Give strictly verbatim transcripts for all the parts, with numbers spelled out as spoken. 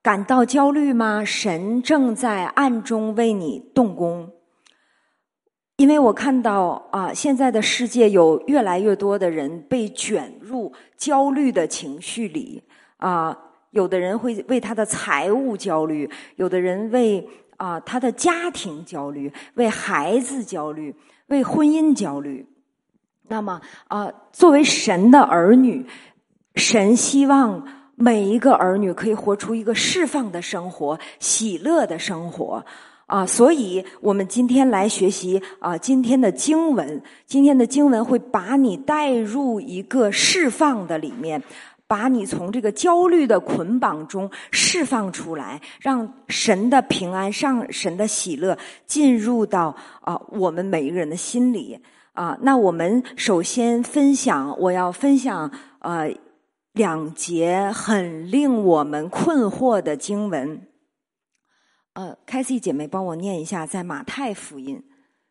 感到焦虑吗？神正在暗中为你动工。因为我看到啊，现在的世界有越来越多的人被卷入焦虑的情绪里啊，有的人会为他的财务焦虑，有的人为啊他的家庭焦虑，为孩子焦虑，为婚姻焦虑。那么啊，作为神的儿女，神希望每一个儿女可以活出一个释放的生活，喜乐的生活。啊，所以我们今天来学习啊，今天的经文，今天的经文会把你带入一个释放的里面，把你从这个焦虑的捆绑中释放出来，让神的平安，让神的喜乐进入到啊我们每一个人的心里啊。那我们首先分享，我要分享呃两节很令我们困惑的经文。呃，凯西姐妹帮我念一下，在马太福音。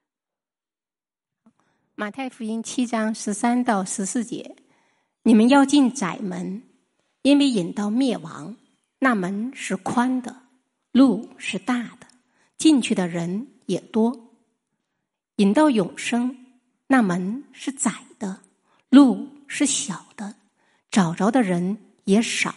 马太福音七章十三到十四节，你们要进窄门，因为引到灭亡，那门是宽的，路是大的，进去的人也多；引到永生，那门是窄的，路是小的，找着的人也少。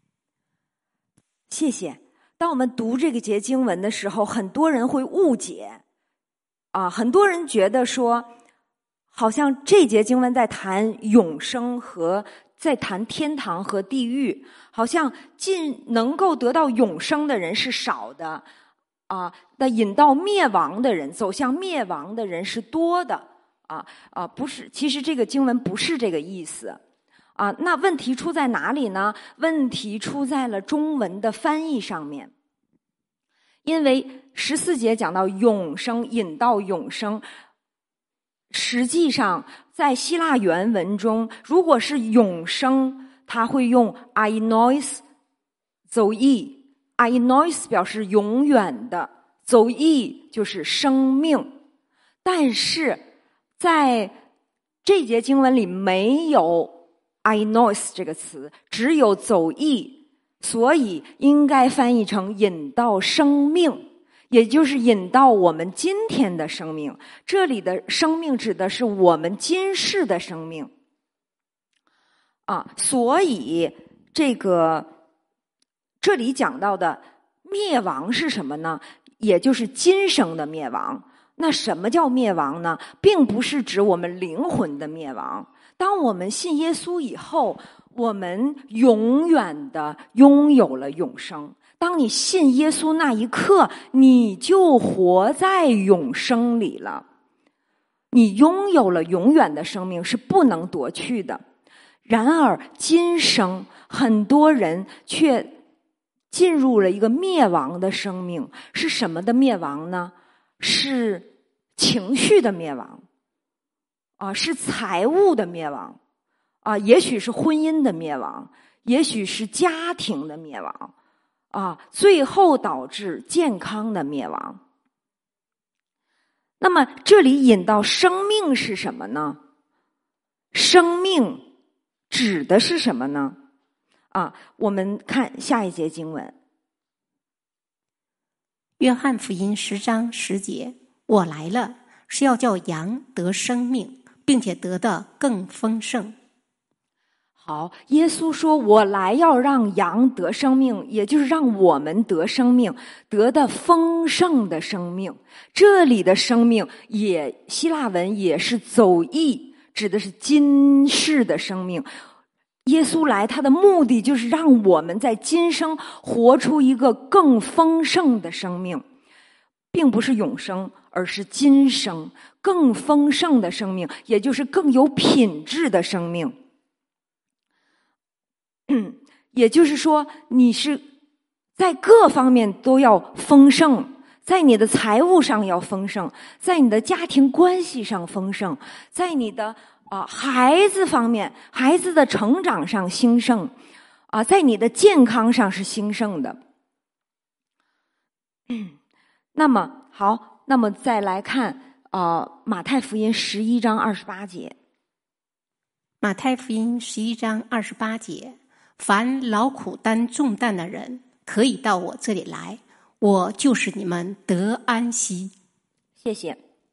谢谢。当我们读这个节经文的时候，很多人会误解啊，很多人觉得说，好像这节经文在谈永生和在谈天堂和地狱，好像进能够得到永生的人是少的啊，那引到灭亡的人，走向灭亡的人是多的啊啊，不是，其实这个经文不是这个意思。啊，那问题出在哪里呢？问题出在了中文的翻译上面。因为十四节讲到永生，引到永生，实际上在希腊原文中，如果是永生，它会用 ainos 走意 ainos 表示永远的，走意就是生命。但是在这节经文里没有ainos 这个词，只有走意，所以应该翻译成引到生命，也就是引到我们今天的生命。这里的生命指的是我们今世的生命啊，所以这个这里讲到的灭亡是什么呢？也就是今生的灭亡。那什么叫灭亡呢？并不是指我们灵魂的灭亡。当我们信耶稣以后，我们永远的拥有了永生。当你信耶稣那一刻，你就活在永生里了。你拥有了永远的生命，是不能夺去的。然而今生很多人却进入了一个灭亡的生命。是什么的灭亡呢？是情绪的灭亡啊，是财务的灭亡啊，也许是婚姻的灭亡，也许是家庭的灭亡啊，最后导致健康的灭亡。那么这里引到生命是什么呢？生命指的是什么呢？啊，我们看下一节经文。 约翰福音十章十节，我来了，是要叫羊得生命，并且得的更丰盛。 好，耶稣说我来要让羊得生命，也就是让我们得生命，得的丰盛的生命。这里的生命也希腊文也是走意，指的是今世的生命。耶稣来他的目的就是让我们在今生活出一个更丰盛的生命，并不是永生，而是今生更丰盛的生命，也就是更有品质的生命。嗯，也就是说，你是在各方面都要丰盛，在你的财务上要丰盛，在你的家庭关系上丰盛，在你的啊、呃、孩子方面，孩子的成长上兴盛啊、呃，在你的健康上是兴盛的。嗯，那么好，那么再来看呃马太福音十一章二十八节。 马太福音十一章二十八节，凡劳苦担重担的人， 可以到我这里来，我就是你们得安息。 谢谢。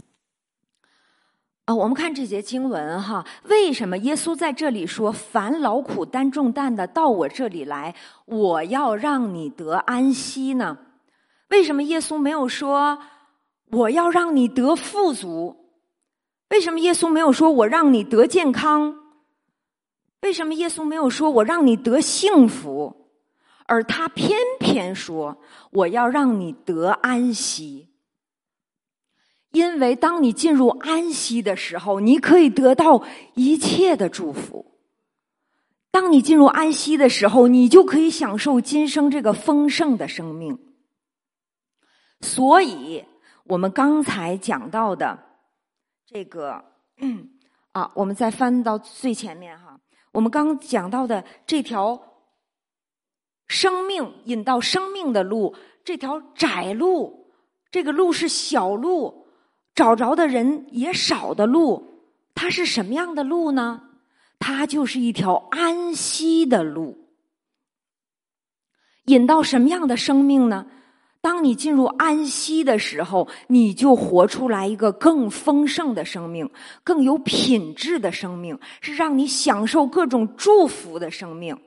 啊，我们看这节经文哈，为什么耶稣在这里说凡劳苦担重担的到我这里来，我要让你得安息呢？为什么耶稣没有说我要让你得富足？为什么耶稣没有说我让你得健康？为什么耶稣没有说我让你得幸福？而他偏偏说我要让你得安息。因为当你进入安息的时候，你可以得到一切的祝福。当你进入安息的时候，你就可以享受今生这个丰盛的生命。所以我们刚才讲到的这个、嗯、啊，我们再翻到最前面哈，我们刚讲到的这条生命引到生命的路，这条窄路，这个路是小路，找着的人也少的路，它是什么样的路呢？它就是一条安息的路。引到什么样的生命呢？当你进入安息的时候，你就活出来一个更丰盛的生命，更有品质的生命，是让你享受各种祝福的生命。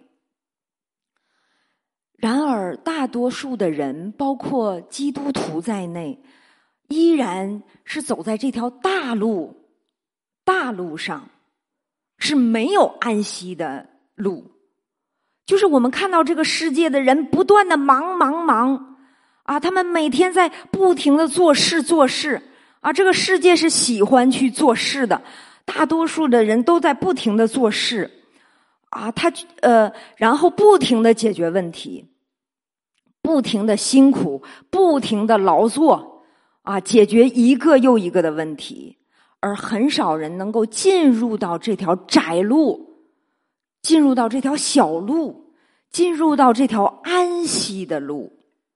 然而大多数的人，包括基督徒在内，依然是走在这条大路大路上，是没有安息的路。就是我们看到这个世界的人不断的忙忙忙啊，他们每天在不停的做事做事啊，这个世界是喜欢去做事的，大多数的人都在不停的做事啊，他呃，然后不停的解决问题，不停的辛苦，不停的劳作啊，解决一个又一个的问题，而很少人能够进入到这条窄路，进入到这条小路，进入到这条安息的路。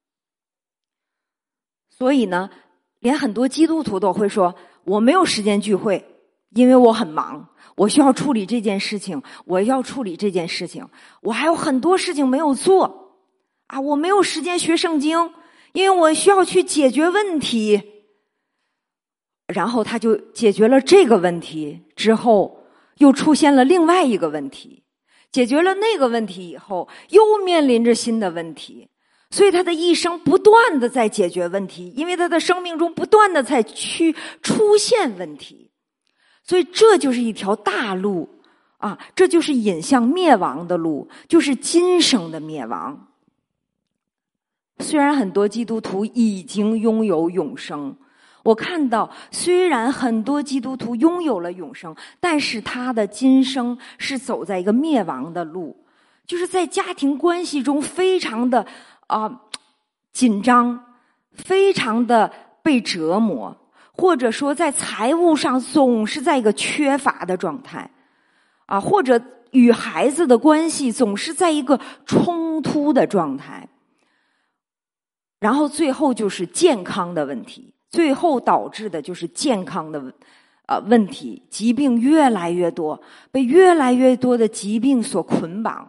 所以呢，连很多基督徒都会说，我没有时间聚会，因为我很忙，我需要处理这件事情，我要处理这件事情，我还有很多事情没有做啊，我没有时间学圣经，因为我需要去解决问题。然后他就解决了这个问题之后，又出现了另外一个问题，解决了那个问题以后，又面临着新的问题。所以他的一生不断的在解决问题，因为他的生命中不断的在去出现问题。所以这就是一条大路啊，这就是引向灭亡的路，就是今生的灭亡。虽然很多基督徒已经拥有永生，我看到虽然很多基督徒拥有了永生，但是他的今生是走在一个灭亡的路，就是在家庭关系中非常的啊、呃、紧张，非常的被折磨，或者说在财务上总是在一个缺乏的状态啊，或者与孩子的关系总是在一个冲突的状态，然后最后就是健康的问题，最后导致的就是健康的呃问题，疾病越来越多，被越来越多的疾病所捆绑。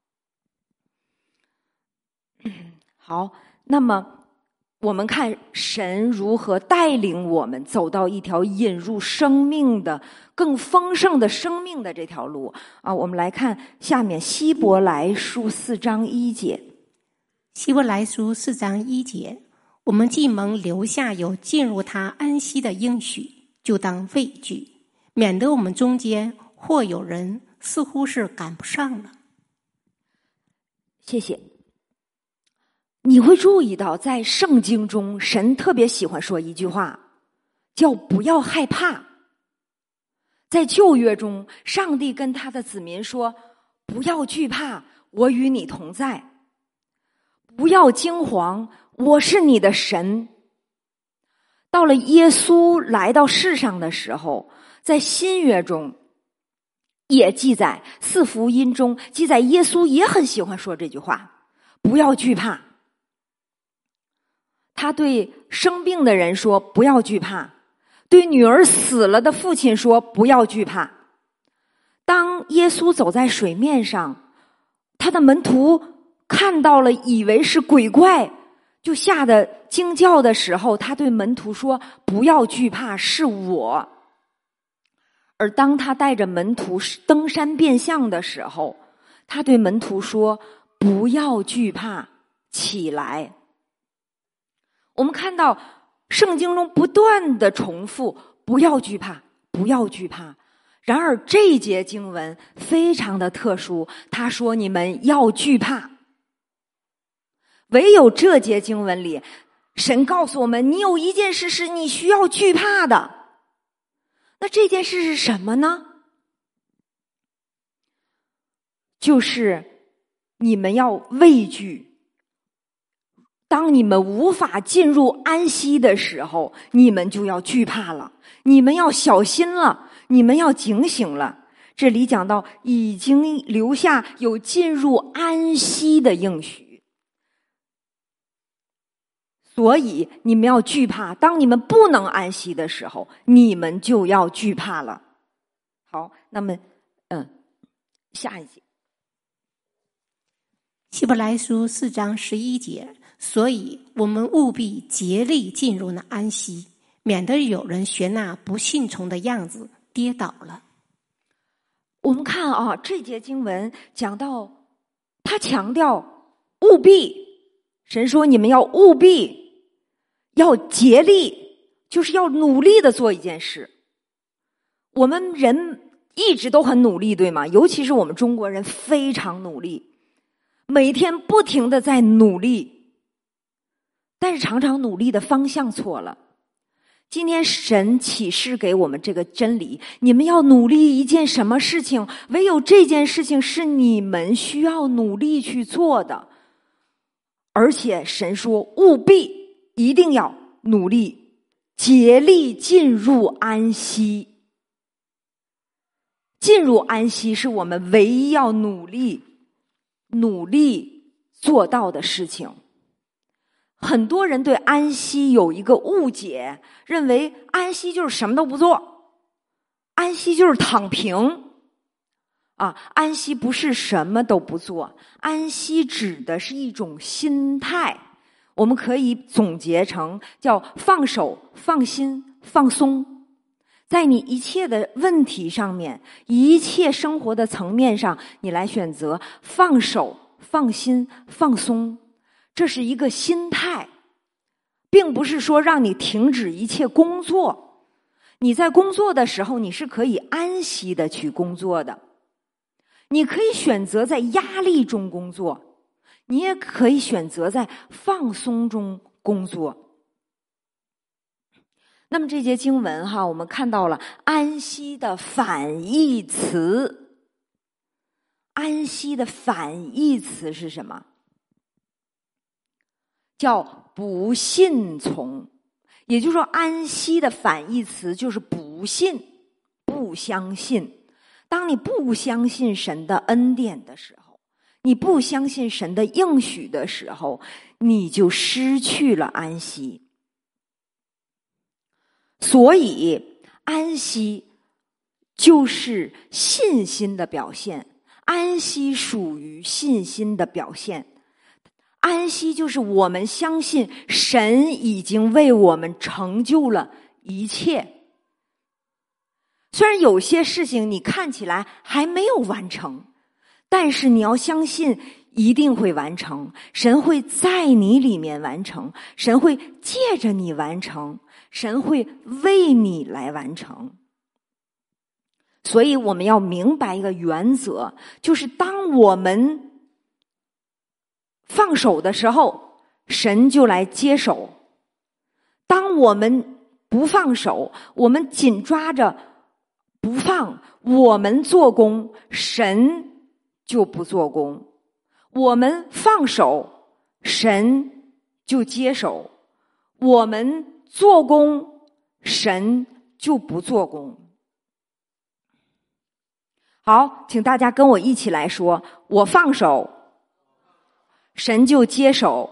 好，那么我们看神如何带领我们走到一条引入生命的更丰盛的生命的这条路啊。我们来看下面希伯来书四章一节。 希伯来书四章一节，我们既蒙留下有进入他安息的应许，就当畏惧，免得我们中间或有人似乎是赶不上了。 谢谢。你会注意到在圣经中，神特别喜欢说一句话，叫不要害怕。在旧约中，上帝跟他的子民说，不要惧怕，我与你同在，不要惊惶，我是你的神。到了耶稣来到世上的时候，在新约中也记载，四福音中记载，耶稣也很喜欢说这句话，不要惧怕。他对生病的人说，不要惧怕，对女儿死了的父亲说，不要惧怕。当耶稣走在水面上，他的门徒看到了，以为是鬼怪，就吓得惊叫的时候，他对门徒说：“不要惧怕，是我。”而当他带着门徒登山变相的时候，他对门徒说：“不要惧怕，起来。”我们看到圣经中不断的重复“不要惧怕，不要惧怕”。然而这一节经文非常的特殊，他说你们要惧怕。唯有这节经文里，神告诉我们，你有一件事是你需要惧怕的。那这件事是什么呢？就是你们要畏惧。当你们无法进入安息的时候，你们就要惧怕了，你们要小心了，你们要警醒了。这里讲到已经留下有进入安息的应许，所以你们要惧怕。当你们不能安息的时候，你们就要惧怕了。好，那么嗯，下一节希伯来书四章十一节，所以我们务必竭力进入那安息，免得有人学那不信从的样子跌倒了。 我们看啊，这节经文讲到，他强调务必，神说你们要务必，要竭力，就是要努力的做一件事。我们人一直都很努力，对吗？尤其是我们中国人非常努力，每天不停的在努力，但是常常努力的方向错了。今天神启示给我们这个真理，你们要努力一件什么事情，唯有这件事情是你们需要努力去做的。而且神说务必一定要努力，竭力进入安息。进入安息是我们唯一要努力努力做到的事情。很多人对安息有一个误解，认为安息就是什么都不做，安息就是躺平啊。安息不是什么都不做，安息指的是一种心态，我们可以总结成叫放手、放心、放松。在你一切的问题上面，一切生活的层面上，你来选择放手、放心、放松。这是一个心态，并不是说让你停止一切工作。你在工作的时候，你是可以安息的去工作的。你可以选择在压力中工作，你也可以选择在放松中工作。那么这节经文哈，我们看到了安息的反义词。安息的反义词是什么？叫不信从。也就是说，安息的反义词就是不信、不相信。当你不相信神的恩典的时候，你不相信神的应许的时候，你就失去了安息。所以安息就是信心的表现，安息属于信心的表现。安息就是我们相信神已经为我们成就了一切。虽然有些事情你看起来还没有完成，但是你要相信一定会完成，神会在你里面完成，神会借着你完成，神会为你来完成。所以我们要明白一个原则，就是当我们放手的时候，神就来接手。当我们不放手，我们紧抓着不放，我们做工，神就不做工。我们放手，神就接手。我们做工，神就不做工。好，请大家跟我一起来说，我放手，神就接手；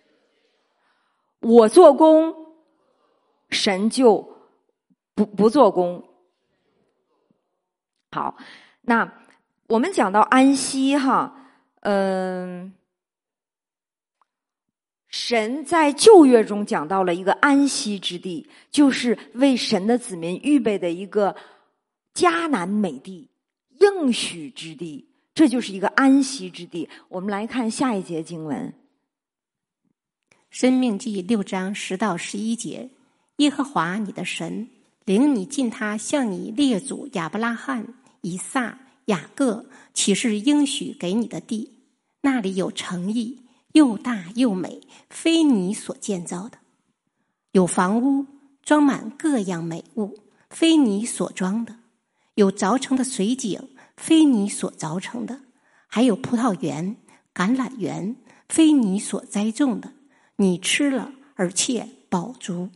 我做工，神就不不做工。好，那我们讲到安息哈，嗯、呃， 神在旧约中讲到了一个安息之地，就是为神的子民预备的一个迦南美地，应许之地，这就是一个安息之地。我们来看下一节经文， 申命记六章十到十一节，耶和华你的神领你进他向你列祖亚伯拉罕、以撒、雅各启示应许给你的地，那里有城邑，又大又美，非你所建造的；有房屋，装满各样美物，非你所装的；有凿成的水井，非你所凿成的；还有葡萄园、橄榄园，非你所栽种的。你吃了，而且饱足。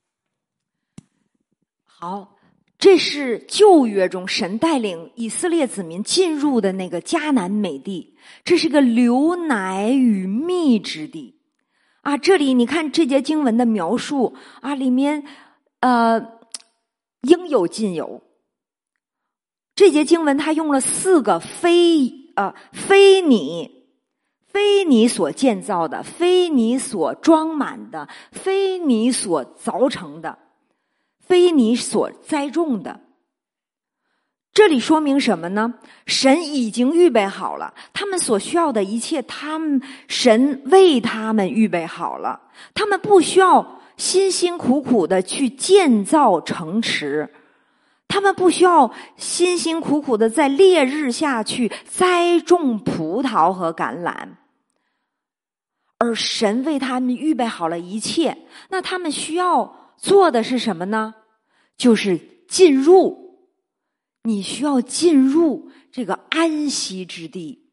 好，这是旧约中神带领以色列子民进入的那个迦南美地，这是个流奶与蜜之地啊！这里你看这节经文的描述啊，里面呃应有尽有。这节经文他用了四个非呃非你非你所建造的，非你所装满的，非你所凿成的，非你所栽种的。这里说明什么呢？神已经预备好了，他们所需要的一切，他们神为他们预备好了，他们不需要辛辛苦苦的去建造城池，他们不需要辛辛苦苦的在烈日下去栽种葡萄和橄榄，而神为他们预备好了一切。那他们需要做的是什么呢？就是进入，你需要进入这个安息之地。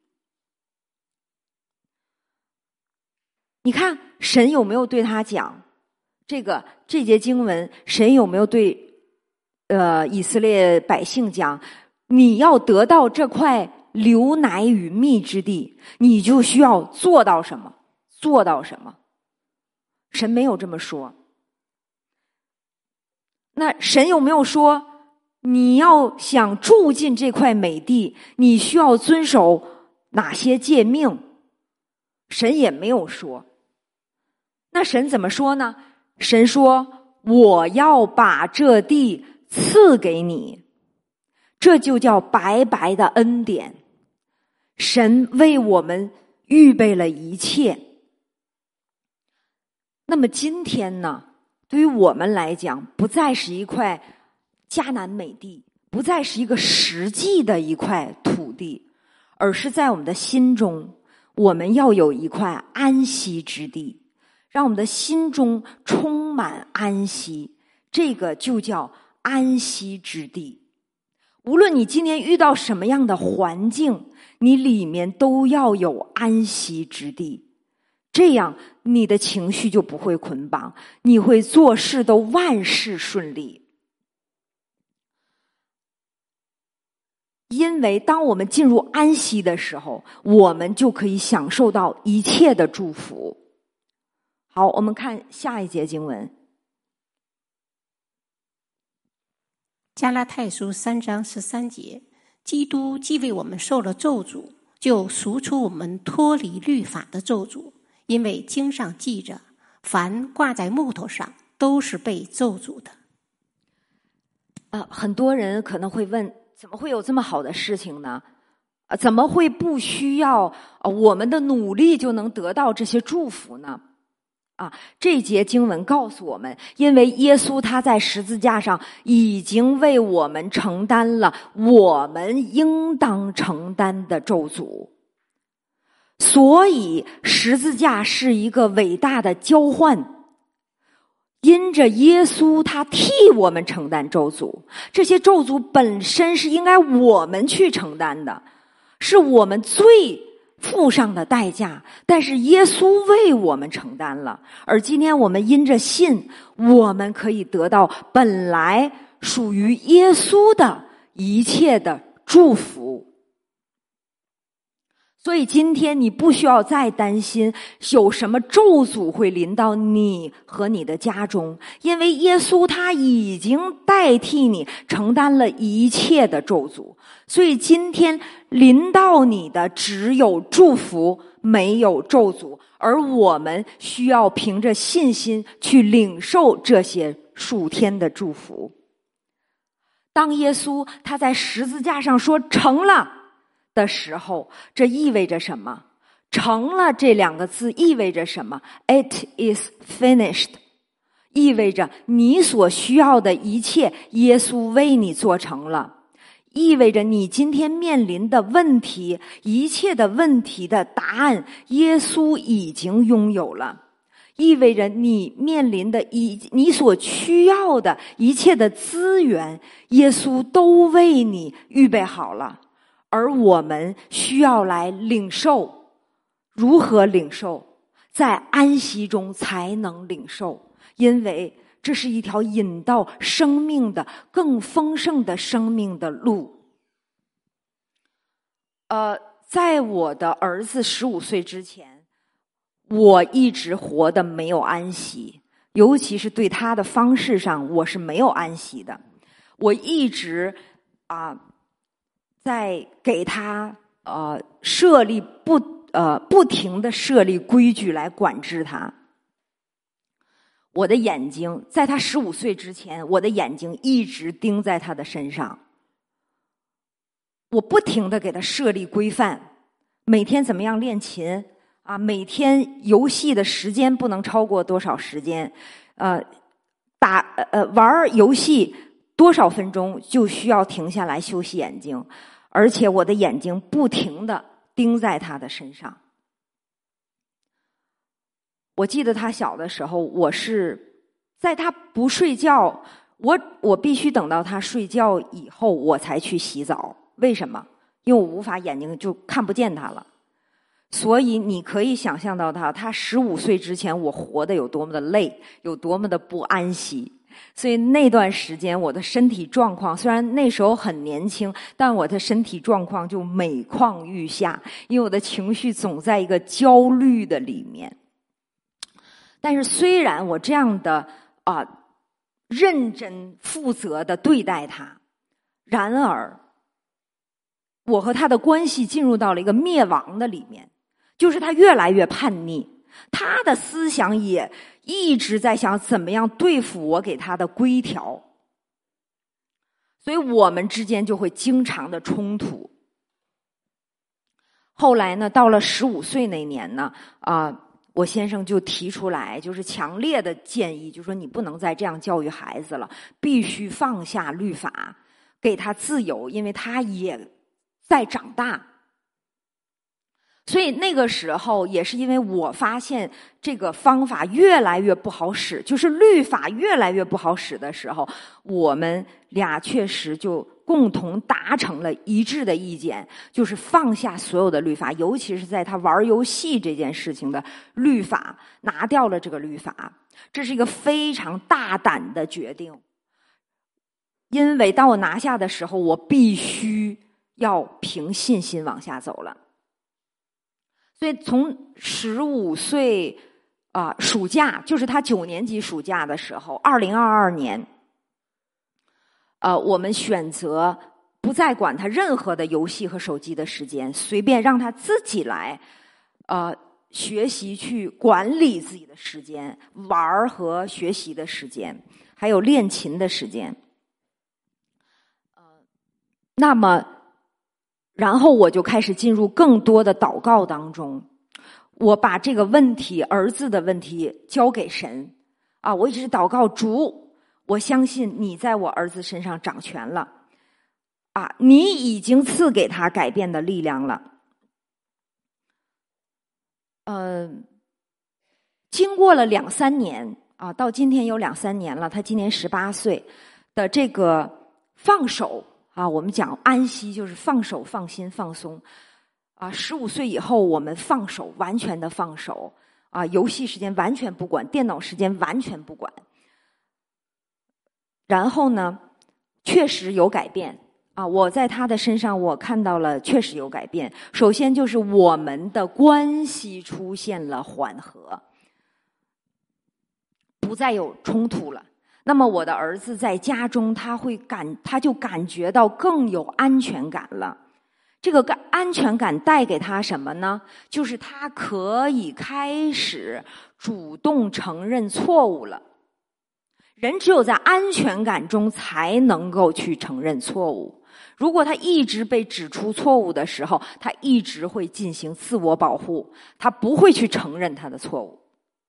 你看神有没有对他讲这个这节经文，神有没有对呃以色列百姓讲，你要得到这块流奶与蜜之地，你就需要做到什么？做到什么？神没有这么说。那神有没有说，你要想住进这块美地，你需要遵守哪些诫命？神也没有说。那神怎么说呢？神说，我要把这地赐给你，这就叫白白的恩典。神为我们预备了一切。那么今天呢，对于我们来讲，不再是一块迦南美地，不再是一个实际的一块土地，而是在我们的心中，我们要有一块安息之地，让我们的心中充满安息，这个就叫安息之地。无论你今天遇到什么样的环境，你里面都要有安息之地，这样你的情绪就不会捆绑，你会做事都万事顺利。因为当我们进入安息的时候，我们就可以享受到一切的祝福。好，我们看下一节经文， 加拉太书三章十三节，基督既为我们受了咒诅，就赎出我们脱离律法的咒诅，因为经上记着，凡挂在木头上都是被咒诅的。 呃，很多人可能会问，怎么会有这么好的事情呢？呃、怎么会不需要、呃、我们的努力就能得到这些祝福呢？啊，这节经文告诉我们，因为耶稣他在十字架上已经为我们承担了我们应当承担的咒诅，所以十字架是一个伟大的交换。因着耶稣他替我们承担咒诅，这些咒诅本身是应该我们去承担的，是我们罪付上的代价，但是耶稣为我们承担了。而今天我们因着信，我们可以得到本来属于耶稣的一切的祝福。所以今天你不需要再担心有什么咒诅会临到你和你的家中，因为耶稣他已经代替你承担了一切的咒诅。所以今天临到你的只有祝福，没有咒诅， 而我们需要凭着信心去领受这些属天的祝福。当耶稣他在十字架上说成了的时候，这意味着什么？成了这两个字意味着什么？ It is finished， 意味着你所需要的一切耶稣为你做成了，意味着你今天面临的问题，一切的问题的答案耶稣已经拥有了，意味着你面临的一你所需要的一切的资源耶稣都为你预备好了，而我们需要来领受。如何领受？在安息中才能领受，因为这是一条引到生命的更丰盛的生命的路。呃，在我的儿子十五岁之前，我一直活得没有安息，尤其是对他的方式上，我是没有安息的。我一直啊、呃，在给他呃设立不。呃，不停的设立规矩来管制他。我的眼睛在他十五岁之前，我的眼睛一直盯在他的身上。我不停的给他设立规范，每天怎么样练琴啊？每天游戏的时间不能超过多少时间？呃，打呃玩游戏多少分钟就需要停下来休息眼睛，而且我的眼睛不停的盯在他的身上。我记得他小的时候，我是在他不睡觉，我我必须等到他睡觉以后我才去洗澡。为什么？因为我无法眼睛就看不见他了。所以你可以想象到他，他十五岁之前我活得有多么的累，有多么的不安息。所以那段时间我的身体状况，虽然那时候很年轻，但我的身体状况就每况愈下，因为我的情绪总在一个焦虑的里面。但是虽然我这样的啊、呃、认真负责的对待他，然而我和他的关系进入到了一个灭亡的里面，就是他越来越叛逆，他的思想也一直在想怎么样对付我给他的规条，所以我们之间就会经常的冲突。后来呢，到了十五岁那年呢，啊、呃，我先生就提出来，就是强烈的建议，就说你不能再这样教育孩子了，必须放下律法，给他自由，因为他也在长大。所以那个时候也是因为我发现这个方法越来越不好使，就是律法越来越不好使的时候，我们俩确实就共同达成了一致的意见，就是放下所有的律法，尤其是在他玩游戏这件事情的律法，拿掉了这个律法。这是一个非常大胆的决定，因为当我拿下的时候，我必须要凭信心往下走了。所以从十五岁啊、呃、暑假，就是他九年级暑假的时候，二零二二年，呃，我们选择不再管他任何的游戏和手机的时间，随便让他自己来，呃，学习去管理自己的时间，玩和学习的时间，还有练琴的时间。呃，那么。然后我就开始进入更多的祷告当中，我把这个问题，儿子的问题交给神啊！我一直祷告主，我相信你在我儿子身上掌权了啊！你已经赐给他改变的力量了。嗯、呃，经过了两三年啊，到今天有两三年了，他今年十八岁的这个放手。啊，我们讲安息就是放手、放心、放松。啊，十五岁以后我们放手，完全的放手。啊，游戏时间完全不管，电脑时间完全不管。然后呢，确实有改变。啊，我在他的身上我看到了确实有改变。首先就是我们的关系出现了缓和，不再有冲突了。那么我的儿子在家中，他会感，他就感觉到更有安全感了。 这个安全感带给他什么呢？就是他可以开始主动承认错误了。人只有在安全感中才能够去承认错误。如果他一直被指出错误的时候，他一直会进行自我保护，他不会去承认他的错误。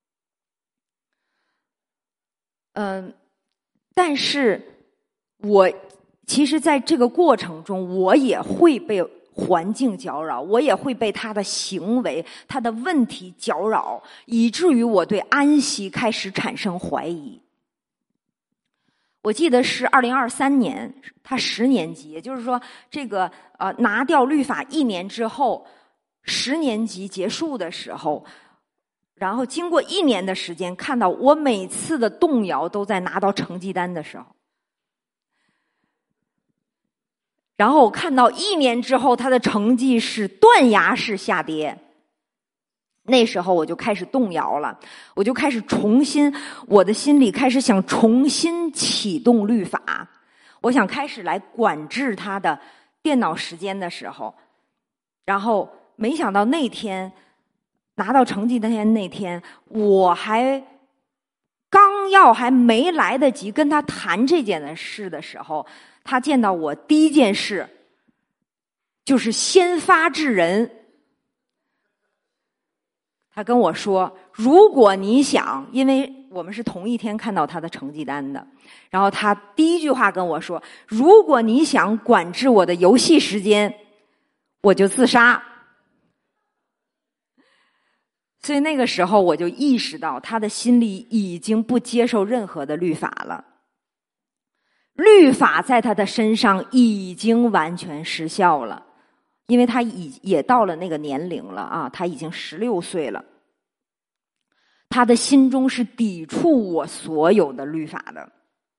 嗯，但是我其实在这个过程中，我也会被环境搅扰，我也会被他的行为、他的问题搅扰，以至于我对安息开始产生怀疑。我记得是二零二三年，他十年级，也就是说，这个呃拿掉律法一年之后，十年级结束的时候，然后经过一年的时间，看到我每次的动摇都在拿到成绩单的时候，然后我看到一年之后他的成绩是断崖式下跌。那时候我就开始动摇了，我就开始重新，我的心里开始想重新启动律法，我想开始来管制他的电脑时间的时候，然后没想到那天拿到成绩那天那天，我还刚要还没来得及跟他谈这件事的时候，他见到我第一件事就是先发制人。他跟我说，如果你想，因为我们是同一天看到他的成绩单的，然后他第一句话跟我说，如果你想管制我的游戏时间，我就自杀。所以那个时候我就意识到，他的心里已经不接受任何的律法了，律法在他的身上已经完全失效了。因为他已也到了那个年龄了啊，他已经十六岁了，他的心中是抵触我所有的律法的。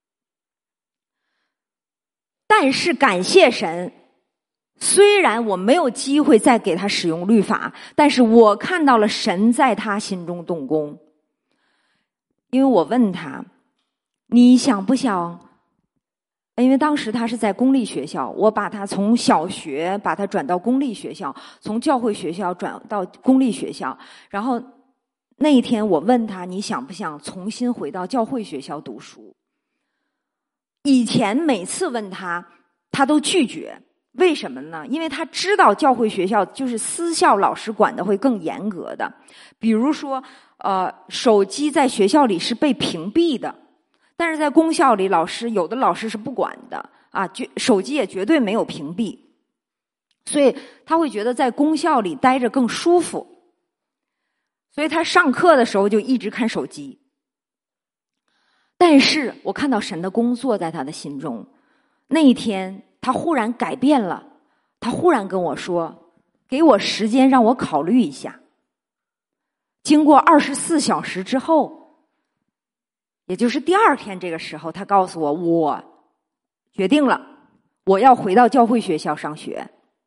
但是感谢神，虽然我没有机会再给他使用律法，但是我看到了神在他心中动工。因为我问他，你想不想，因为当时他是在公立学校，我把他从小学把他转到公立学校，从教会学校转到公立学校。然后那一天我问他，你想不想重新回到教会学校读书？以前每次问他，他都拒绝。为什么呢？因为他知道教会学校就是私校老师管的会更严格的。比如说呃，手机在学校里是被屏蔽的，但是在公校里，老师有的老师是不管的啊，手机也绝对没有屏蔽，所以他会觉得在公校里待着更舒服，所以他上课的时候就一直看手机。但是我看到神的工作在他的心中，那一天他忽然改变了，他忽然跟我说，给我时间让我考虑一下。经过二十四小时之后，也就是第二天这个时候，他告诉我，我决定了，我要回到教会学校上学。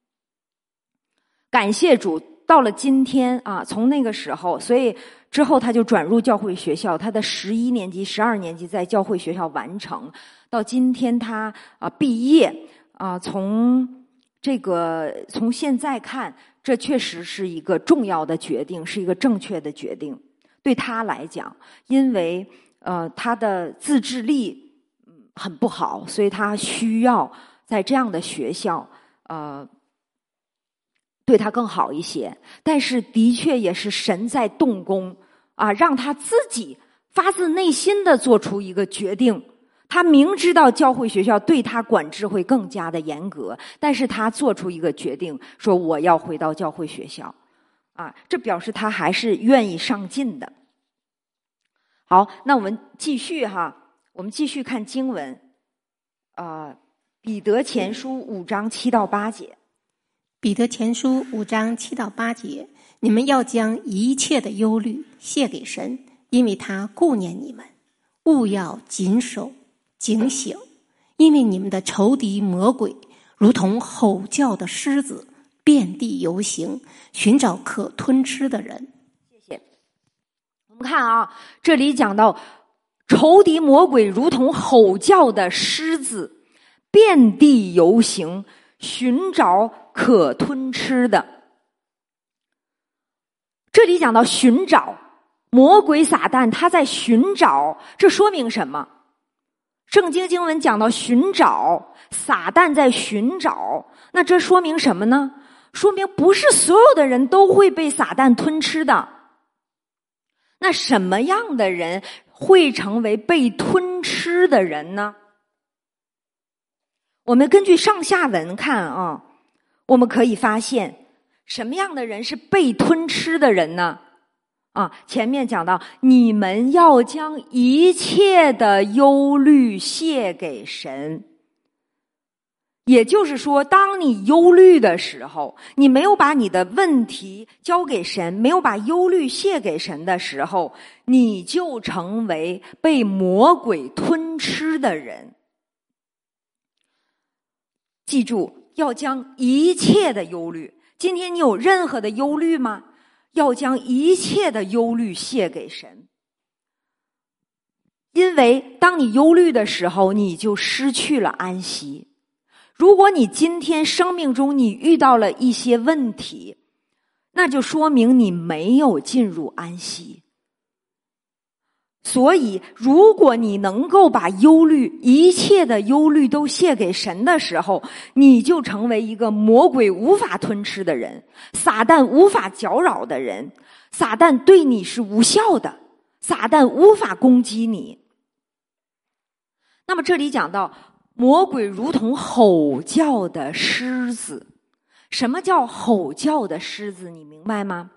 感谢主，到了今天啊，从那个时候，所以之后他就转入教会学校，他的十一年级、十二年级在教会学校完成，到今天他啊毕业啊，从这个从现在看，这确实是一个重要的决定，是一个正确的决定，对他来讲，因为呃他的自制力很不好，所以他需要在这样的学校呃对他更好一些。但是的确也是神在动工啊，让他自己发自内心的做出一个决定。他明知道教会学校对他管制会更加的严格，但是他做出一个决定，说我要回到教会学校啊，这表示他还是愿意上进的。好，那我们继续哈，我们继续看经文，呃，彼得前书五章七到八节。 彼得前书五章七到八节，你们要将一切的忧虑卸给神，因为他顾念你们。务要谨守警醒，因为你们的仇敌魔鬼如同吼叫的狮子，遍地游行，寻找可吞吃的人。 谢谢。我们看啊，这里讲到仇敌魔鬼如同吼叫的狮子，遍地游行，寻找可吞吃的。这里讲到寻找，魔鬼撒旦他在寻找，这说明什么？圣经经文讲到寻找，撒旦在寻找，那这说明什么呢？说明不是所有的人都会被撒旦吞吃的。那什么样的人会成为被吞吃的人呢？我们根据上下文看啊，我们可以发现什么样的人是被吞吃的人呢？啊，前面讲到你们要将一切的忧虑卸给神。也就是说，当你忧虑的时候，你没有把你的问题交给神，没有把忧虑卸给神的时候，你就成为被魔鬼吞吃的人。记住，要将一切的忧虑，今天你有任何的忧虑吗？要将一切的忧虑卸给神。因为当你忧虑的时候，你就失去了安息。如果你今天生命中你遇到了一些问题，那就说明你没有进入安息。所以如果你能够把忧虑，一切的忧虑都卸给神的时候，你就成为一个魔鬼无法吞吃的人，撒旦无法搅扰的人，撒旦对你是无效的，撒旦无法攻击你。那么这里讲到魔鬼如同吼叫的狮子。什么叫吼叫的狮子？你明白吗？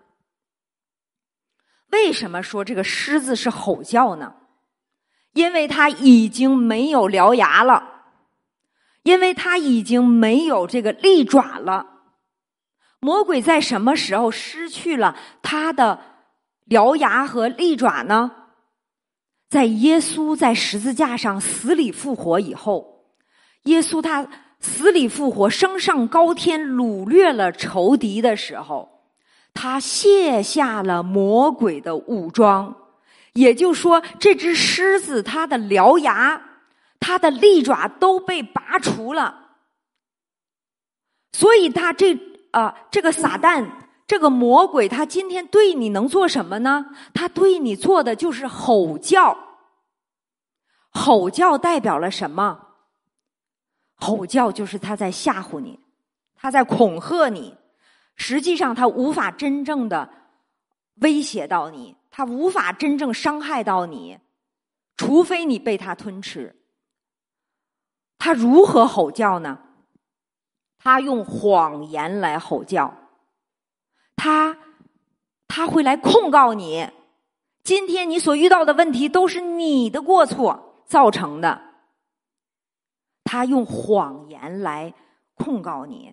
为什么说这个狮子是吼叫呢？因为它已经没有獠牙了，因为它已经没有这个利爪了。魔鬼在什么时候失去了他的獠牙和利爪呢？在耶稣在十字架上死里复活以后，耶稣他死里复活，升上高天，掳掠了仇敌的时候，他卸下了魔鬼的武装。也就是说，这只狮子它的獠牙，它的利爪都被拔除了。所以他这啊、呃，这个撒旦，这个魔鬼，他今天对你能做什么呢？他对你做的就是吼叫。吼叫代表了什么？吼叫就是他在吓唬你，他在恐吓你。实际上他无法真正的威胁到你，他无法真正伤害到你，除非你被他吞吃。他如何吼叫呢？他用谎言来吼叫，他他会来控告你，今天你所遇到的问题都是你的过错造成的。他用谎言来控告你。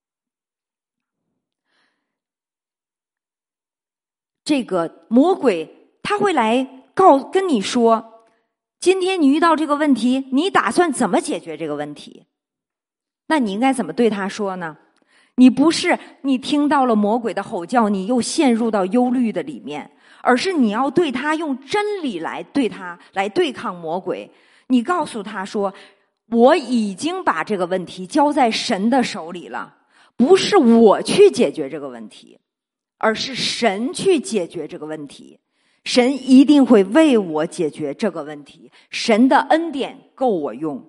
这个魔鬼他会来告跟你说，今天你遇到这个问题，你打算怎么解决这个问题？那你应该怎么对他说呢？你不是你听到了魔鬼的吼叫，你又陷入到忧虑的里面，而是你要对他用真理来对他来对抗魔鬼。你告诉他说，我已经把这个问题交在神的手里了，不是我去解决这个问题，而是神去解决这个问题。神一定会为我解决这个问题，神的恩典够我用。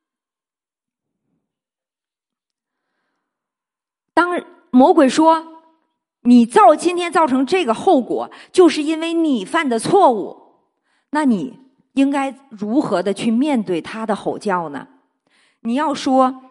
当魔鬼说你造今天造成这个后果，就是因为你犯的错误，那你应该如何的去面对他的吼叫呢？你要说，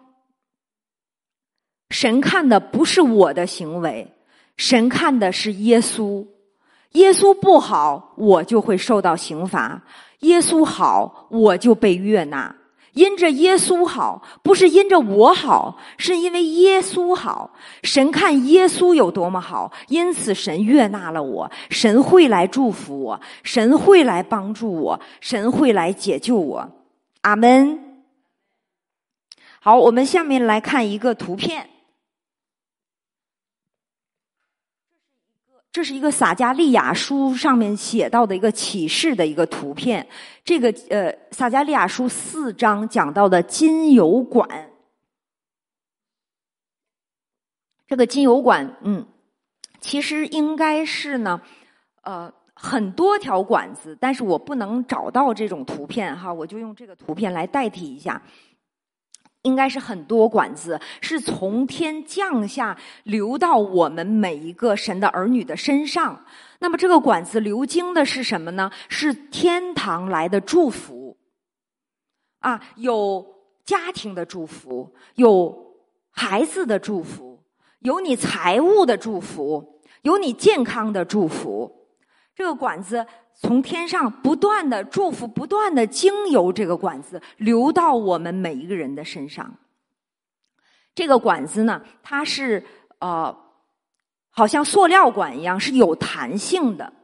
神看的不是我的行为，神看的是耶稣。耶稣不好，我就会受到刑罚；耶稣好，我就被悦纳。因着耶稣好，不是因着我好，是因为耶稣好。神看耶稣有多么好，因此神悦纳了我，神会来祝福我，神会来帮助我，神会来解救我。阿们。好，我们下面来看一个图片。这是一个撒迦利亚书上面写到的一个启示的一个图片。这个呃，撒迦利亚书四章讲到的金油管。 这个金油管，嗯，其实应该是呢，呃，很多条管子，但是我不能找到这种图片哈，我就用这个图片来代替一下。应该是很多管子是从天降下流到我们每一个神的儿女的身上。那么这个管子流经的是什么呢？是天堂来的祝福啊，有家庭的祝福，有孩子的祝福，有你财务的祝福，有你健康的祝福。这个管子从天上不断的祝福，不断的经由这个管子流到我们每一个人的身上。这个管子呢，它是呃，好像塑料管一样，是有弹性的。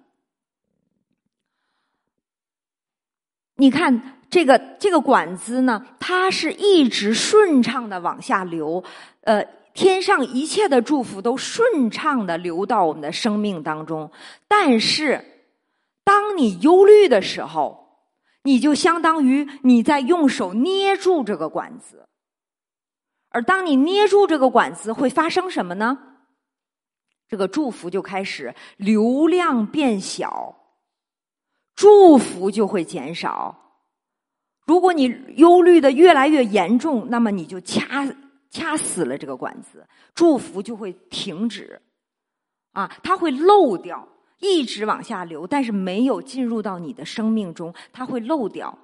你看这个这个管子呢，它是一直顺畅的往下流，呃，天上一切的祝福都顺畅的流到我们的生命当中。但是当你忧虑的时候，你就相当于你在用手捏住这个管子。而当你捏住这个管子，会发生什么呢？这个祝福就开始流量变小，祝福就会减少。如果你忧虑的越来越严重，那么你就掐掐死了这个管子，祝福就会停止啊，它会漏掉，一直往下流，但是没有进入到你的生命中，它会漏掉。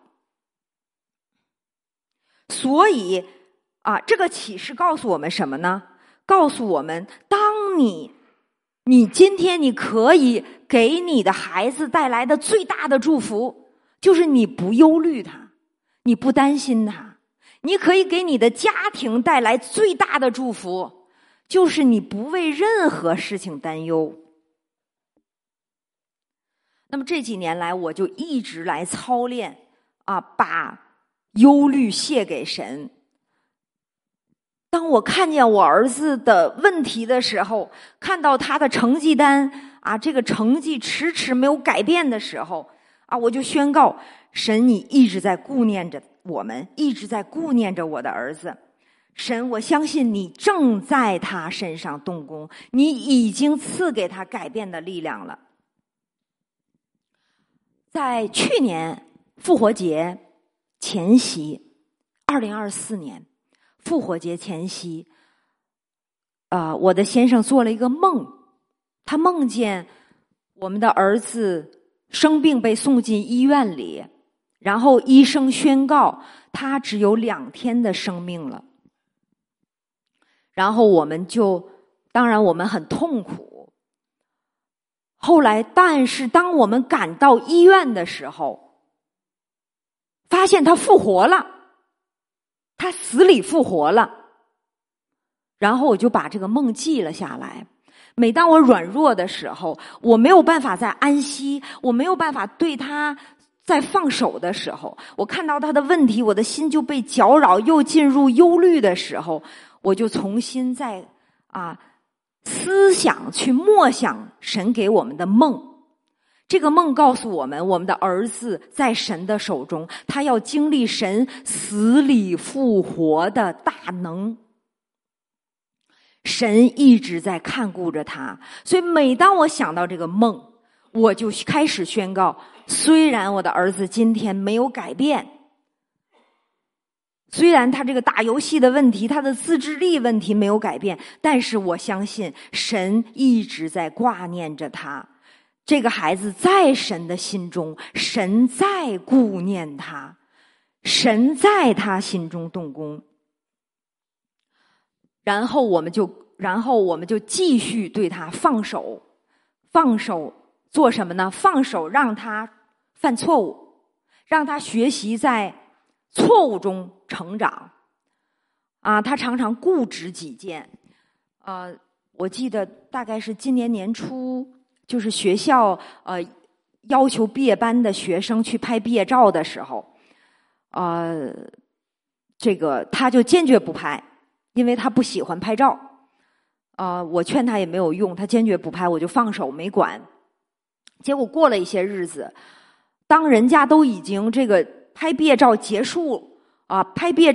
所以啊，这个启示告诉我们什么呢？告诉我们，当你你今天你可以给你的孩子带来的最大的祝福，就是你不忧虑他，你不担心他。你可以给你的家庭带来最大的祝福，就是你不为任何事情担忧。那么这几年来，我就一直来操练啊，把忧虑卸给神。当我看见我儿子的问题的时候，看到他的成绩单啊，这个成绩迟迟没有改变的时候啊，我就宣告神，你一直在顾念着我们，一直在顾念着我的儿子。神，我相信你正在他身上动工，你已经赐给他改变的力量了。在去年复活节前夕，二零二四年复活节前夕，呃，我的先生做了一个梦，他梦见我们的儿子生病被送进医院里，然后医生宣告他只有两天的生命了。然后我们就，当然我们很痛苦。后来，但是当我们赶到医院的时候，发现他复活了。他死里复活了，然后我就把这个梦记了下来。每当我软弱的时候，我没有办法再安息，我没有办法对他再放手的时候，我看到他的问题，我的心就被搅扰，又进入忧虑的时候，我就重新再啊思想去默想神给我们的梦。这个梦告诉我们，我们的儿子在神的手中，他要经历神死里复活的大能。神一直在看顾着他，所以每当我想到这个梦，我就开始宣告，虽然我的儿子今天没有改变，虽然他这个打游戏的问题，他的自制力问题没有改变，但是我相信神一直在挂念着他。这个孩子在神的心中，神在顾念他，神在他心中动工。然后我们就，然后我们就继续对他放手，放手做什么呢？放手让他犯错误，让他学习在错误中成长。啊，他常常固执己见。呃，我记得大概是今年年初。就是学校呃要求毕业班的学生去拍毕业照的时候，呃，这个他就坚决不拍，因为他不喜欢拍照。呃，我劝他也没有用，他坚决不拍，我就放手没管。结果过了一些日子，当人家都已经这个拍毕业照结束啊，拍毕业照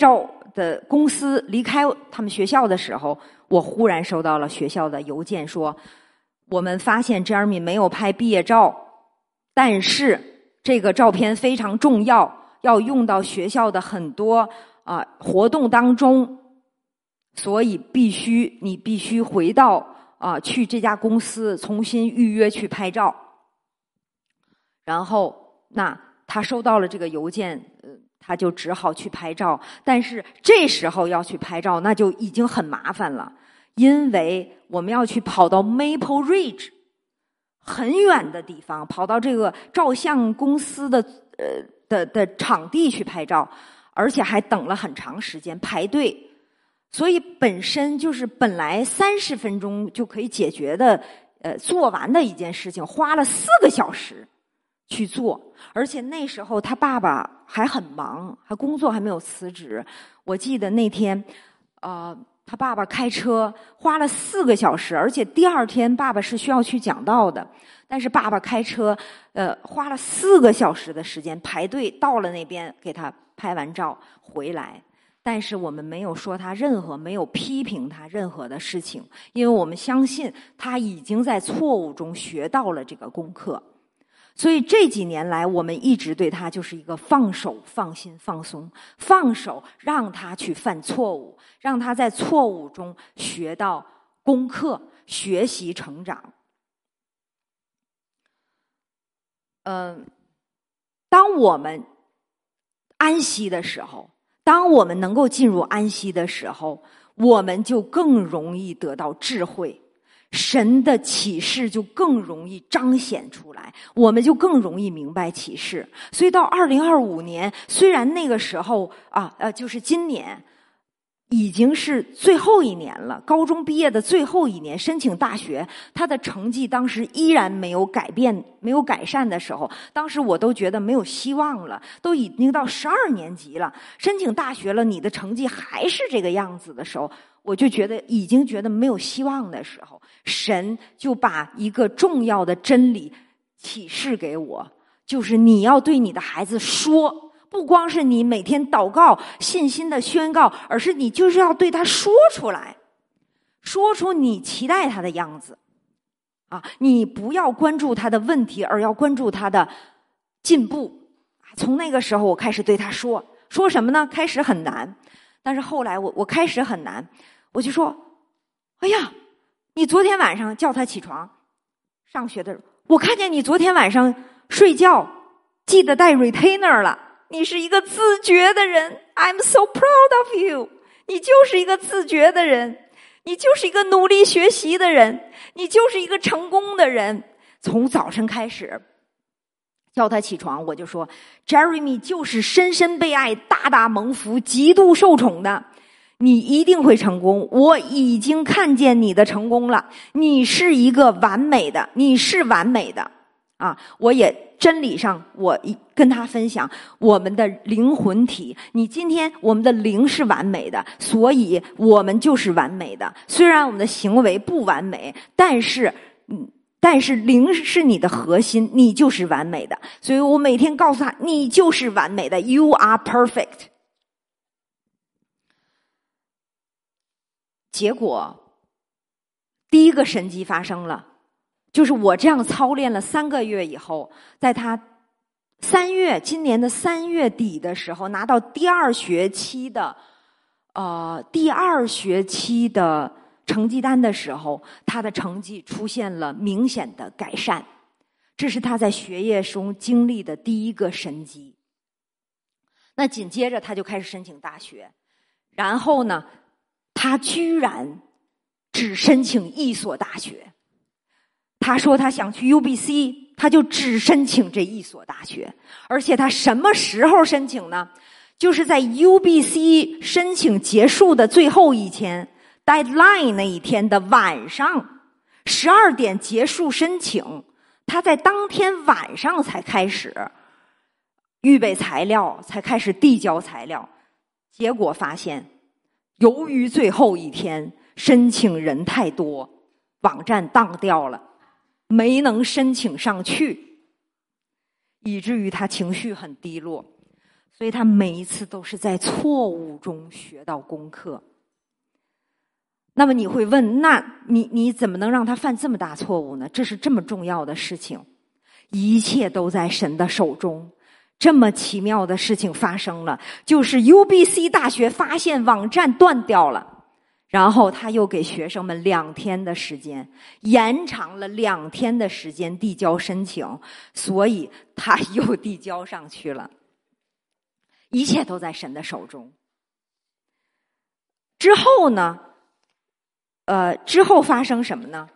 的公司离开他们学校的时候，我忽然收到了学校的邮件说，我们发现 Jeremy 没有拍毕业照，但是这个照片非常重要，要用到学校的很多啊、呃、活动当中，所以必须你必须回到啊、呃、去这家公司重新预约去拍照。然后那他收到了这个邮件，呃，他就只好去拍照。但是这时候要去拍照，那就已经很麻烦了，因为我们要去跑到 Maple Ridge 很远的地方，跑到这个照相公司的呃的的场地去拍照，而且还等了很长时间排队。所以本身就是本来三十分钟就可以解决的，呃，做完的一件事情，花了四个小时去做。而且那时候他爸爸还很忙，还工作还没有辞职。我记得那天，呃，他爸爸开车花了四个小时，而且第二天爸爸是需要去讲道的，但是爸爸开车，呃，花了四个小时的时间排队到了那边给他拍完照回来。但是我们没有说他任何，没有批评他任何的事情，因为我们相信他已经在错误中学到了这个功课。所以这几年来，我们一直对他就是一个放手、放心、放松，放手让他去犯错误，让他在错误中学到功课，学习成长。嗯，当我们安息的时候，当我们能够进入安息的时候，我们就更容易得到智慧，神的启示就更容易彰显出来，我们就更容易明白启示。所以到二零二五年，虽然那个时候啊呃就是今年已经是最后一年了，高中毕业的最后一年，申请大学，他的成绩当时依然没有改变，没有改善的时候，当时我都觉得没有希望了，都已经到十二年级了，申请大学了，你的成绩还是这个样子的时候，我就觉得已经觉得没有希望的时候，神就把一个重要的真理启示给我，就是你要对你的孩子说，不光是你每天祷告信心的宣告，而是你就是要对他说出来，说出你期待他的样子啊！你不要关注他的问题，而要关注他的进步。从那个时候我开始对他说，说什么呢？开始很难，但是后来我我开始很难，我就说，哎呀，你昨天晚上叫他起床上学的时候，我看见你昨天晚上睡觉记得带 retainer 了，你是一个自觉的人， I'm so proud of you， 你就是一个自觉的人，你就是一个努力学习的人，你就是一个成功的人。从早晨开始叫他起床，我就说 Jeremy 就是深深被爱，大大蒙福，极度受宠的，你一定会成功，我已经看见你的成功了，你是一个完美的，你是完美的啊！我也真理上我跟他分享我们的灵魂体，你今天我们的灵是完美的，所以我们就是完美的，虽然我们的行为不完美，但是嗯但是灵是你的核心，你就是完美的。所以我每天告诉他，你就是完美的， You are perfect。 结果第一个神迹发生了，就是我这样操练了三个月以后，在他三月今年的三月底的时候，拿到第二学期的呃第二学期的成绩单的时候，他的成绩出现了明显的改善，这是他在学业中经历的第一个神迹。那紧接着他就开始申请大学，然后呢，他居然只申请一所大学。他说他想去 U B C， 他就只申请这一所大学，而且他什么时候申请呢？就是在 U B C 申请结束的最后一天，deadline 那一天的晚上十二点结束申请，他在当天晚上才开始预备材料，才开始递交材料。结果发现由于最后一天申请人太多，网站当掉了，没能申请上去，以至于他情绪很低落。 所以他每一次都是在错误中学到功课。那么你会问，那你你怎么能让他犯这么大错误呢？这是这么重要的事情，一切都在神的手中。这么奇妙的事情发生了，就是 U B C 大学发现网站断掉了，然后他又给学生们两天的时间，延长了两天的时间递交申请，所以他又递交上去了。一切都在神的手中。之后呢？呃，之后发生什么呢？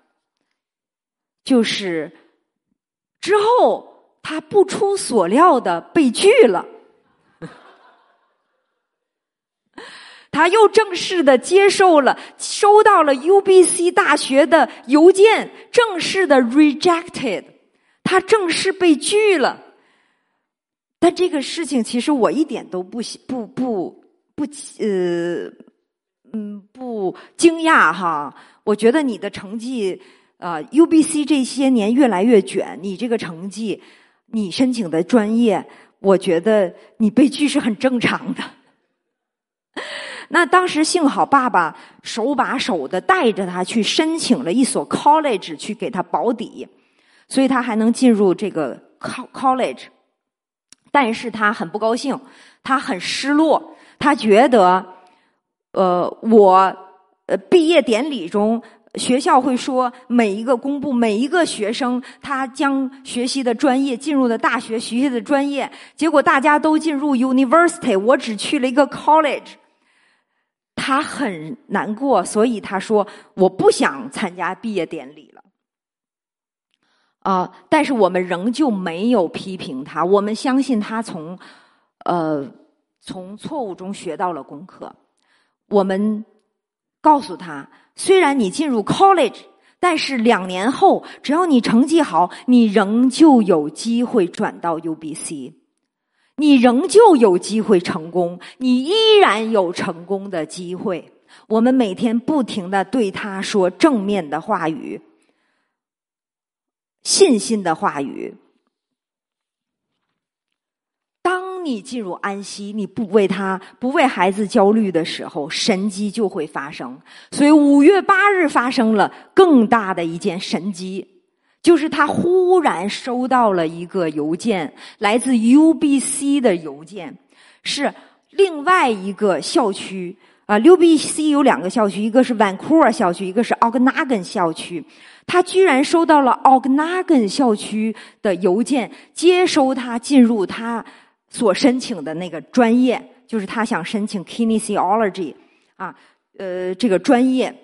就是之后他不出所料的被拒了。他又正式的接受了，收到了 U B C 大学的邮件，正式的 rejected， 他正式被拒了。但这个事情其实我一点都不不不不呃嗯不惊讶哈。我觉得你的成绩啊、呃、U B C 这些年越来越卷，你这个成绩，你申请的专业，我觉得你被拒是很正常的。那当时幸好爸爸手把手的带着他去申请了一所 college 去给他保底，所以他还能进入这个 college。但是他很不高兴，他很失落，他觉得呃我呃毕业典礼中学校会说每一个公布每一个学生他将学习的专业进入的大学学习的专业，结果大家都进入 university， 我只去了一个 college。他很难过，所以他说我不想参加毕业典礼了。啊、呃！但是我们仍旧没有批评他，我们相信他从呃从错误中学到了功课。我们告诉他，虽然你进入 college， 但是两年后只要你成绩好，你仍旧有机会转到 U B C， 你仍旧有机会成功，你依然有成功的机会。我们每天不停地对他说正面的话语，信心的话语。当你进入安息，你不为他不为孩子焦虑的时候，神迹就会发生。所以五月八日发生了更大的一件神迹，就是他忽然收到了一个邮件，来自 U B C 的邮件，是另外一个校区啊 ，U B C 有两个校区，一个是 Vancouver 校区，一个是 Okanagan 校区。他居然收到了 Okanagan 校区的邮件，接收他进入他所申请的那个专业，就是他想申请 kinesiology 啊，呃，这个专业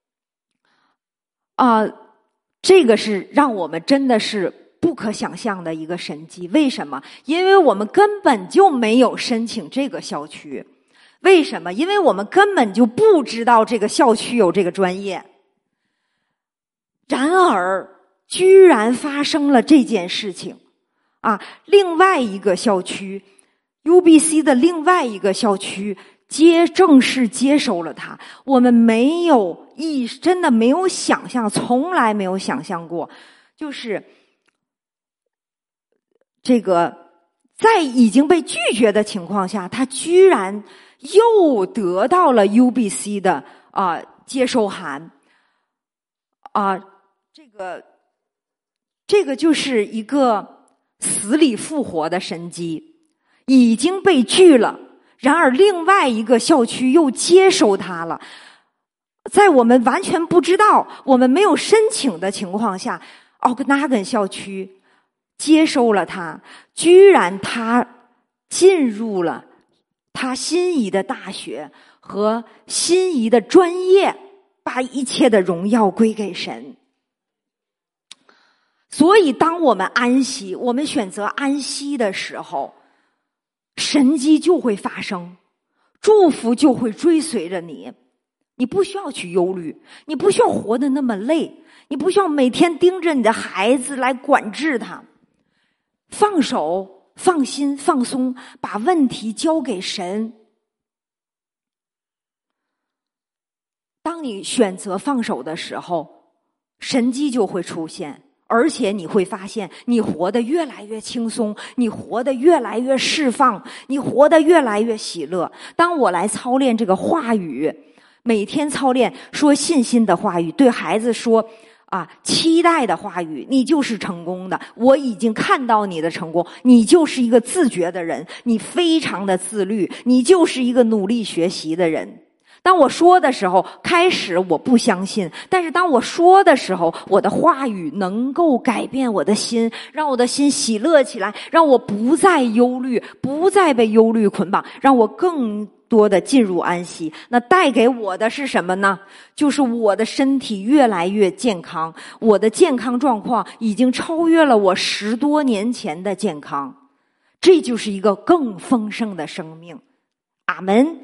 啊、呃，这个是让我们真的是不可想象的一个神迹。为什么？因为我们根本就没有申请这个校区。为什么？因为我们根本就不知道这个校区有这个专业。然而，居然发生了这件事情啊！另外一个校区 U B C 的另外一个校区接正式接收了他。我们没有意，真的没有想象，从来没有想象过，就是这个在已经被拒绝的情况下，他居然又得到了 U B C 的啊、呃、接收函啊。呃这个，这个就是一个死里复活的神迹，已经被拒了，然而另外一个校区又接收他了。在我们完全不知道，我们没有申请的情况下，奥克纳根校区接收了他，居然他进入了他心仪的大学和心仪的专业，把一切的荣耀归给神。所以当我们安息，我们选择安息的时候，神迹就会发生，祝福就会追随着你。你不需要去忧虑，你不需要活得那么累，你不需要每天盯着你的孩子来管制他。放手，放心，放松，把问题交给神。当你选择放手的时候，神迹就会出现。 而且你会发现你活得越来越轻松，你活得越来越释放，你活得越来越喜乐。当我来操练这个话语，每天操练说信心的话语，对孩子说啊，期待的话语，你就是成功的，我已经看到你的成功，你就是一个自觉的人，你非常的自律，你就是一个努力学习的人。当我说的时候，开始我不相信，但是当我说的时候，我的话语能够改变我的心，让我的心喜乐起来，让我不再忧虑，不再被忧虑捆绑，让我更多的进入安息。那带给我的是什么呢？就是我的身体越来越健康，我的健康状况已经超越了我十多年前的健康，这就是一个更丰盛的生命。阿们。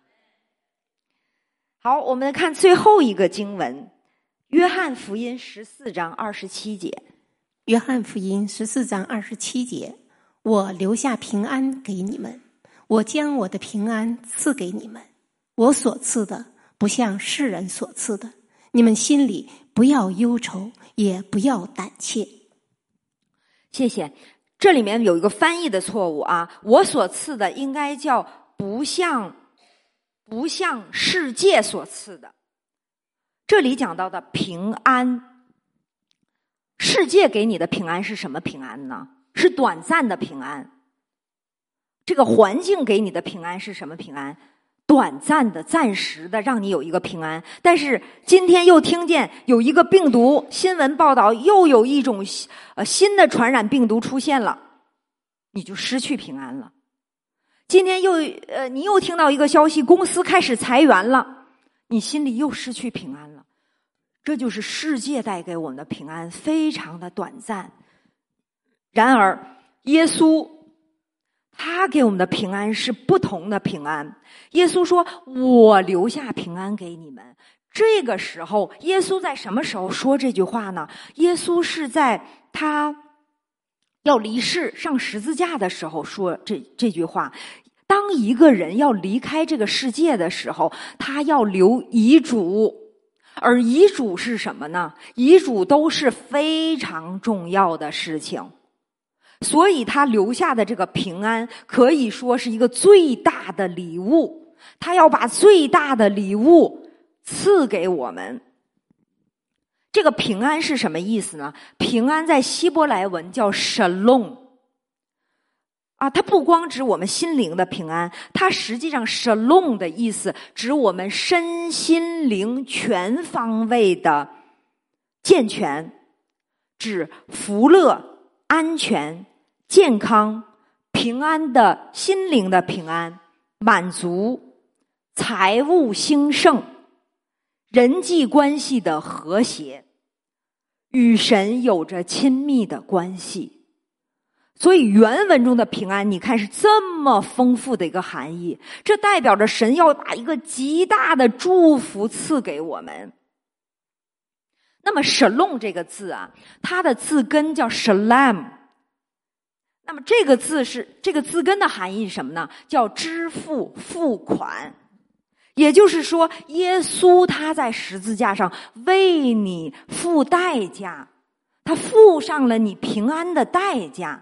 好，我们看最后一个经文，约翰福音十四章二十七节。 约翰福音十四章二十七节，我留下平安给你们，我将我的平安赐给你们，我所赐的不像世人所赐的，你们心里不要忧愁，也不要胆怯。 谢谢。这里面有一个翻译的错误啊，我所赐的应该叫不像不像世界所赐的。这里讲到的平安，世界给你的平安是什么平安呢？是短暂的平安。这个环境给你的平安是什么平安？短暂的、暂时的，让你有一个平安。但是今天又听见有一个病毒，新闻报道又有一种呃新的传染病毒出现了，你就失去平安了。今天又呃，你又听到一个消息，公司开始裁员了，你心里又失去平安了。这就是世界带给我们的平安，非常的短暂。然而，耶稣他给我们的平安是不同的平安。耶稣说：“我留下平安给你们。”这个时候，耶稣在什么时候说这句话呢？耶稣是在他要离世上十字架的时候说这这句话。当一个人要离开这个世界的时候，他要留遗嘱。而遗嘱是什么呢？遗嘱都是非常重要的事情。所以他留下的这个平安可以说是一个最大的礼物，他要把最大的礼物赐给我们。这个平安是什么意思呢？平安在希伯来文叫 shalom 啊，它不光指我们心灵的平安，它实际上 shalom 的意思指我们身心灵全方位的健全，指福乐、安全、健康、平安的心灵的平安、满足、财务兴盛、人际关系的和谐，与神有着亲密的关系。所以原文中的平安，你看是这么丰富的一个含义，这代表着神要把一个极大的祝福赐给我们。那么 shalom 这个字啊，它的字根叫 shalom。那么这个字是这个字根的含义是什么呢？叫支付、付款。也就是说，耶稣他在十字架上为你付代价，他付上了你平安的代价。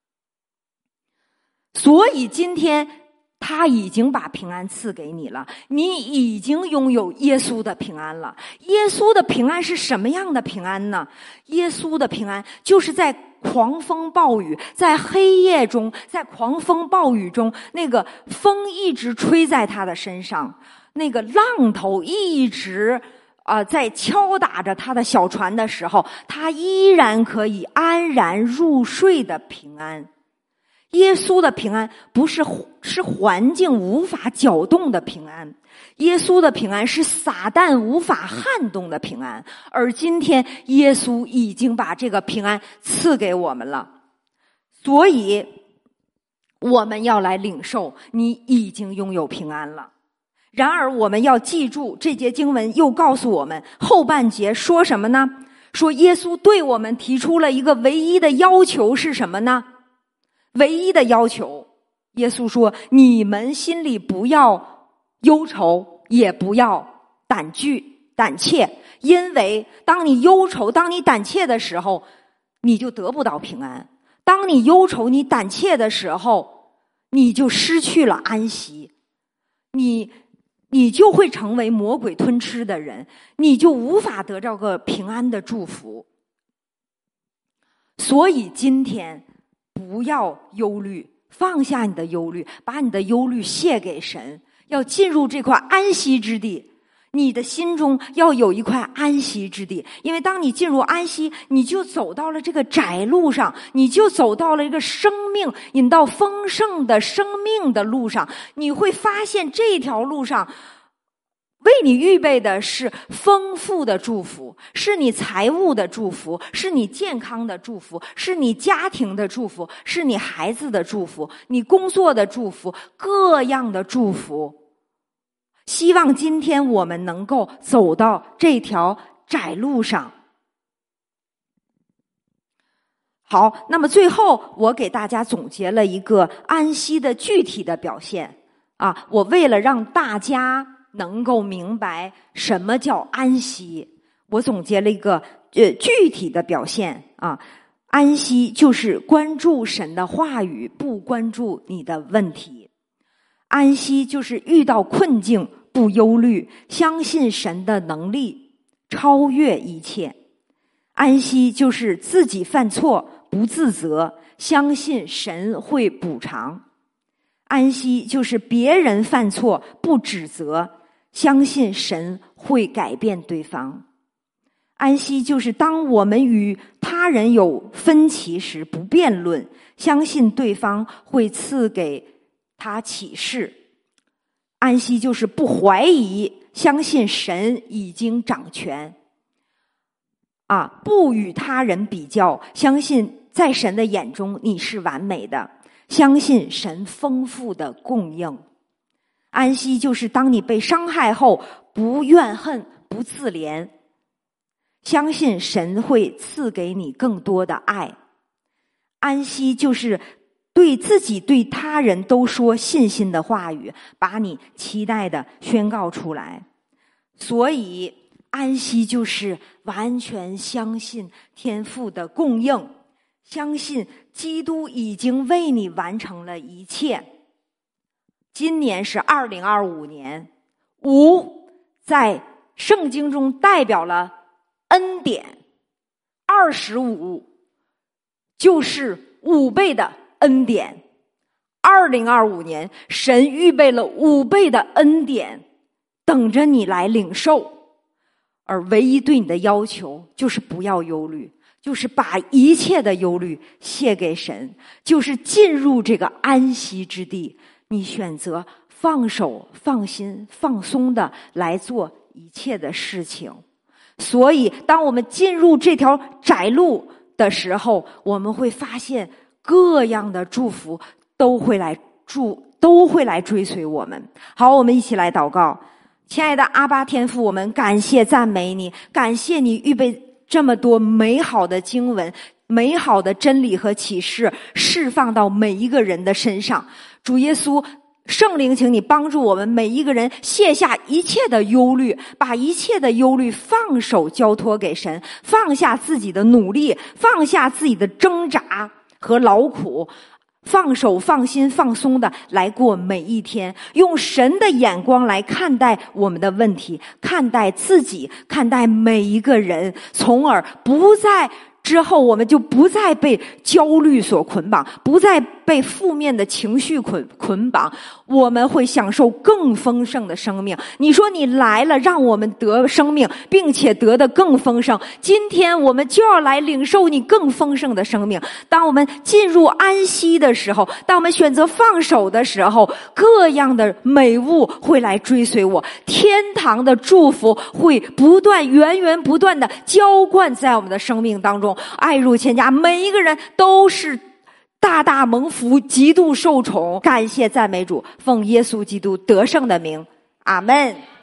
所以今天他已经把平安赐给你了，你已经拥有耶稣的平安了。耶稣的平安是什么样的平安呢？耶稣的平安就是在狂风暴雨，在黑夜中，在狂风暴雨中，那个风一直吹在他的身上，那个浪头一直啊、呃、在敲打着他的小船的时候，他依然可以安然入睡的平安。耶稣的平安不是是环境无法搅动的平安，耶稣的平安是撒旦无法撼动的平安，而今天耶稣已经把这个平安赐给我们了。所以我们要来领受，你已经拥有平安了。然而我们要记住，这节经文又告诉我们，后半节说什么呢？说耶稣对我们提出了一个唯一的要求，是什么呢？唯一的要求，耶稣说：你们心里不要忧愁，也不要胆惧胆怯，因为当你忧愁、当你胆怯的时候， 你就得不到平安。当你忧愁、你胆怯的时候，你就失去了安息，你你就会成为魔鬼吞吃的人，你就无法得到个平安的祝福。所以今天不要忧虑，放下你的忧虑，把你的忧虑卸给神，要进入这块安息之地。你的心中要有一块安息之地，因为当你进入安息，你就走到了这个窄路上，你就走到了一个生命引到丰盛的生命的路上。你会发现这条路上为你预备的是丰富的祝福，是你财务的祝福，是你健康的祝福，是你家庭的祝福，是你孩子的祝福，你工作的祝福，各样的祝福。希望今天我们能够走到这条窄路上。好，那么最后我给大家总结了一个安息的具体的表现啊，我为了让大家能够明白什么叫安息，我总结了一个呃具体的表现啊。安息就是关注神的话语，不关注你的问题。安息就是遇到困境不忧虑，相信神的能力超越一切。安息就是自己犯错不自责，相信神会补偿。安息就是别人犯错不指责，相信神会改变对方。安息就是当我们与他人有分歧时不辩论，相信对方会赐给他启示。安息就是不怀疑，相信神已经掌权。啊，不与他人比较，相信在神的眼中你是完美的，相信神丰富的供应。安息就是当你被伤害后不怨恨不自怜，相信神会赐给你更多的爱。安息就是对自己对他人都说信心的话语，把你期待的宣告出来。所以安息就是完全相信天父的供应，相信基督已经为你完成了一切。今年是二零二五年，五在圣经中代表了恩典，二十五就是五倍的恩典。二零二五年，神预备了五倍的恩典，等着你来领受。而唯一对你的要求就是不要忧虑，就是把一切的忧虑卸给神，就是进入这个安息之地。你选择放手、放心、放松的来做一切的事情。所以当我们进入这条窄路的时候，我们会发现各样的祝福都会来祝都会来追随我们。好，我们一起来祷告。亲爱的阿爸天父，我们感谢赞美你，感谢你预备这么多美好的经文，美好的真理和启示释放到每一个人的身上。主耶稣，圣灵，请你帮助我们每一个人卸下一切的忧虑，把一切的忧虑放手交托给神，放下自己的努力，放下自己的挣扎和劳苦，放手放心放松的来过每一天，用神的眼光来看待我们的问题，看待自己，看待每一个人，从而不再之后我们就不再被焦虑所捆绑，不再被负面的情绪捆捆绑，我们会享受更丰盛的生命。你说你来了让我们得生命，并且得的更丰盛，今天我们就要来领受你更丰盛的生命。当我们进入安息的时候，当我们选择放手的时候，各样的美物会来追随我，天堂的祝福会不断源源不断的浇灌在我们的生命当中，爱入千家，每一个人都是大大蒙福，极度受宠。感谢赞美主，奉耶稣基督得胜的名，阿们。